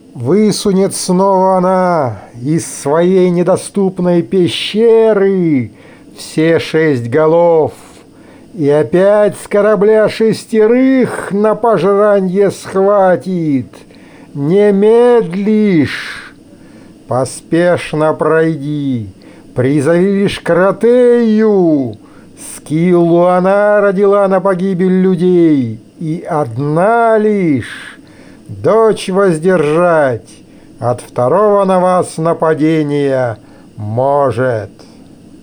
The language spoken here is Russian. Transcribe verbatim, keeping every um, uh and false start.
Высунет снова она из своей недоступной пещеры все шесть голов, и опять с корабля шестерых на пожранье схватит. Не медлишь, поспешно пройди, призови лишь Кратею. Скиллу она родила на погибель людей, и одна лишь дочь воздержать от второго на вас нападения может.